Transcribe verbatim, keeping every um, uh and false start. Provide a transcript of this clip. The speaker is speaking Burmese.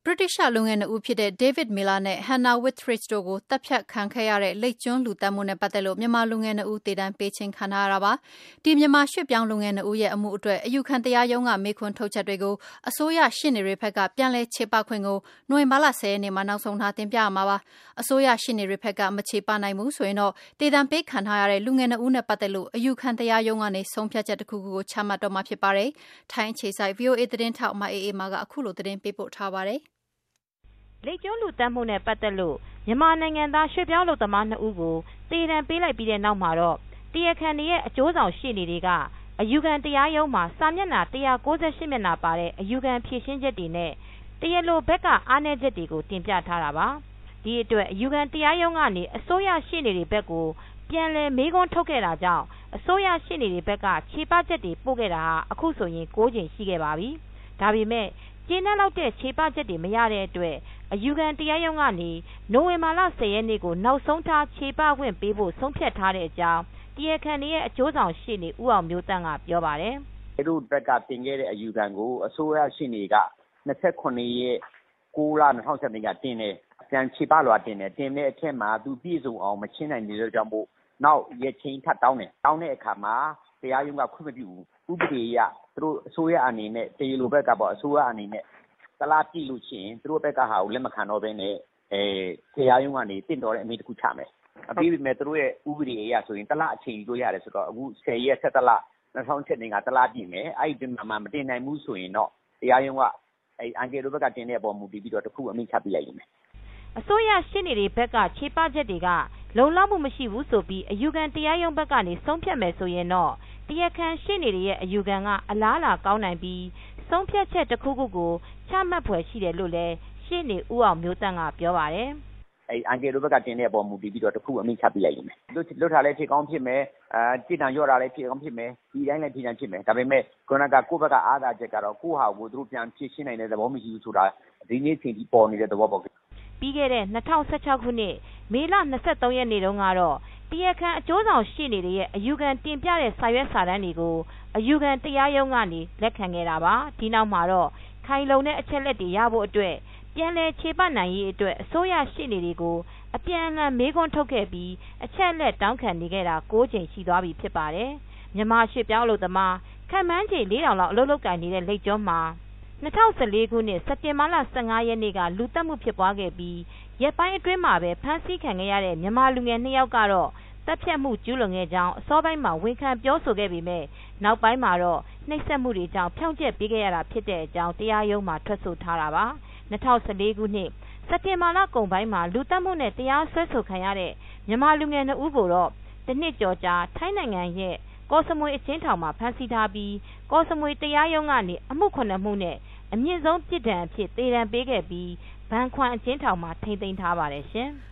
British လူငယ်နှစ်ဦးဖြစ်တဲ့ David Miller နဲ့ Hannah Witheridge တို့ကိုသတ်ဖြတ်ခံခဲ့ရတဲ့လိပ်ကျွန်းလူသတ်မှုနဲ့ပတ်သက်လို့မြန်မာလူငယ်နှစ်ဦးသေဒဏ်ပေးခြင်းခံထားရတာပါ။ဒီမြန်မာရွှေ့ပြောင်းလူငယ်နှစ်ဦးရဲ့အမှုအတွက်အယူခံတရားရုံးကမေးခွန်းထုတ်ချက်တွေကိုအစိုးရရှေ့နေတွေဘက်ကပြန်လည်ချေပခွင့်ကိုနိုဝင်ဘာလ ၁၀ ရက်နေ့မှာနောက်ဆုံးထားတင်ပြရမှာပါ။အစိုးရရှေ့နေတွေဘက်ကမချေပနိုင်ဘူးဆိုရင်တော့သေဒဏ်ပေးခံထားရတဲ့လူငယ်နှစ်ဦးနဲ့ပတ်သက်လို့အယူခံတရားရုံးကနေဆုံးဖြတ်ချက်တစ်ခုခုကိုချမှတ်တော့မှာဖြစ်ပါတယ်။ထိုင်းအခြေစိုက် V O A သတင်းထောက်မအေးအေးမာကအခုလိုသတင်းပေးပို့ထားပါတယ်။လိပ်ကျွန်းလူသတ်မှုနဲ့ပတ်သက်လို့မြန်မာနိုင်ငံသားရွှေ့ပြောင်းလုပ်သမားနှစ်ဦးကိုသေဒဏ်ပေးလိုက်ပြီးတဲ့နောက်မှာတော့တရားခံတွေရဲ့အကျိုးဆောင်ရှေ့နေတွေကအယူခံတရားရုံးမှာစာမျက်နှာ၁၉၈မျက်နှာပါတဲ့အယူခံဖြေရှင်းချက်တွေနဲ့တရားလိုဘက်ကအားနည်းချက်တွေကိုတင်ပြထားတာပါ။ဒီအတွက်အယူခံတရားရုံးကနေအစိုးရရှေ့နေတွေဘက်ကိုပြန်လည်မေးခွန်းထုတ်ခဲ့တာကြောင့်အစိုးရရှေ့နေတွေဘက်ကခြေပချက်တွေပို့ခဲ့တာဟာအခုဆိုရင်၉ကြိမ်ရှိခဲ့ပါပြီ။ဒါပေမဲ့ကျေနပ်လောက်တဲ့ခြေပချက်တွေမရတဲ့အတွက်အယူခံတရားရုံးကနေနိုဝင်ဘာလ ၁၀ ရက်နေ့ကိုနောက်ဆုံးထားခြေပခွင့်ပေးဖို့ဆုံးဖြတ်ထားတဲ့အကြောင်းတရားခံတွေရဲ့အကျိုးဆောင်ရှေ့နေဦးအောင်မျိုးတန်းကပြောပါတယ်။သူတို့ဘက်ကတင်ခဲ့တဲ့အယူခံကိုအစိုးရရှေ့နေက၂၇ရက်၉လ၂၀၁၇ကတင်တယ်။ပြန်ခြေပလွှာတင်တယ်။တင်တဲ့အထက်မှာသူပြည့်စုံအောင်မချင်းနိုင်တဲ့ကြောင့်မို့နောက်ရက်ချင်းထပ်တောင်းတယ်။တောင်းတဲ့အခါမှာတရားရုံးကခွင့်မပြုဘူး။ဥပဒေအရသူတို့အစိုးရအနေနဲ့တရားလိုဘက်ကပေါ့အစိုးရအနေနဲ့တလားပြည့်လို့ရှိရင်သူတို့ဘက်ကဟာကိုလက်မခံတော့ဘဲနဲ့အဲတရားရုံးကနေတင့်တော်တဲ့အမိန့်တစ်ခုချမယ်။အပြီးပြီမဲ့သူတို့ရဲ့ဥပဒေအရဆိုရင်တလားအချိန်ယူလို့ရတယ်ဆိုတော့အခု၁၀ရက်၁၇လ၂၀၁၇ကတလားပြည့်မယ်။အဲ့ဒီမှာမှမတင်နိုင်ဘူးဆိုရင်တော့တရားရုံးကအဲအန်ကယ်တို့ဘက်ကတင်တဲ့အပေါ်မူတည်ပြီးတော့တစ်ခုအမိန့်ချပြလိုက်ရမယ်။အစိုးရရှင်းနေတဲ့ဘက်ကခြေပချက်တွေကလုံလောက်မှုမရှိဘူးဆိုပြီးအယူခံတရားရုံးဘက်ကနေဆုံးဖြတ်မယ်ဆိုရင်တော့တရားခံရှင်းနေတဲ့ရဲ့အယူခံကအလားအလာကောင်းနိုင်ပြီးဆုံးဖြတ်ချက်တစ်ခုခုကိုချမှတ်ဖွယ်ရှိတယ်လို့လည်းရှင်းနေဦးအောင်မျိုးတန်းကပြောပါတယ်။အဲအန်ကယ်တို့ဘက်ကတင်တဲ့အပေါ်မူတည်ပြီးတော့တစ်ခုအမိန့်ချပြလိုက်ရမယ်။လွတ်လွတ်ထားလဲဖြစ်ကောင်းဖြစ်မယ်။အာကြည်တံရော့တာလည်းဖြစ်ကောင်းဖြစ်မယ်။ဒီတိုင်းလည်းဖြစ်တိုင်းဖြစ်မယ်။ဒါပေမဲ့ခုနကကိုယ့်ဘက်ကအားသာချက်ကတော့ကိုယ့်ဟာကိုသူတို့ပြန်ဖြစ်ရှင်းနိုင်တဲ့သဘောမရှိဘူးဆိုတာဒီနေ့ချိန်ကြီးပေါ်နေတဲ့သဘောပေါ့။ပြီးခဲ့တဲ့၂၀၁၆ခုနှစ်မေလ၂၃ရက်နေ့တုန်းကတော့တရားခံအကျိုးဆောင်ရှေ့နေတွေရဲ့အယူခံတင်ပြတဲ့စာရွက်စာတမ်းတွေကိုအယူခံတရားရုံးကနေလက်ခံခဲ့တာပါ။ဒီနောက်မှာတော့ခိုင်လုံတဲ့အချက်လက်တွေရဖို့အတွက်ပြန်လည်ခြေပနိုင်ရေးအတွက်အစိုးရရှေ့နေတွေကိုအပြန်အလှန်မေးခွန်းထုတ်ခဲ့ပြီးအချက်လက်တောင်းခံနေခဲ့တာ၉ကြိမ်ရှိသွားပြီဖြစ်ပါတယ်။မြန်မာရွှေ့ပြောင်းအလုပ်သမားခန့်မှန်းခြေ၄ထောင်လောက်အလုပ်လုပ်ကိုင်နေတဲ့လိပ်ကျွန်းမှာ၂၀၁၄ခုနှစ်စက်တင်ဘာလ၁၅ရက်နေ့ကလူသတ်မှုဖြစ်ပွားခဲ့ပြီးရက်ပိုင်းအတွင်းမှာပဲဖမ်းဆီးခံခဲ့ရတဲ့မြန်မာလူငယ်နှစ်ယောက်ကတော့တပ်ဖြတ်မှုကျူးလွန်ခဲ့ကြောင်းအစောပိုင်းမှာဝန်ခံပြောဆိုခဲ့ပေမဲ့နောက်ပိုင်းမှာတော့နှိပ်စက်မှုတွေကြောင့်ဖြောင့်ချက်ပေးခဲ့ရတာဖြစ်တဲ့အကြောင်းတရားရုံးမှာထွက်ဆိုထားတာပါ။၂၀၁၄ခုနှစ်စက်တင်ဘာလကုန်ပိုင်းမှာလူသတ်မှုနဲ့တရားစွဲဆိုခံရတဲ့မြန်မာလူငယ်နှစ်ဦးကိုတော့တစ်နှစ်ကျော်ကြာထိုင်းနိုင်ငံရဲ့ကော့စမွေအကျဉ်းထောင်မှာဖမ်းဆီးထားပြီးကော့စမွေတရားရုံးကနေအမှုခုနှစ်မှုနဲ့အမြင့်ဆုံးပြစ်ဒဏ်အဖြစ်သေဒဏ်ပေးခဲ့ပြီးဘန်ခွမ်အကျဉ်းထောင်မှာထိန်းသိမ်းထားပါတယ်ရှင်။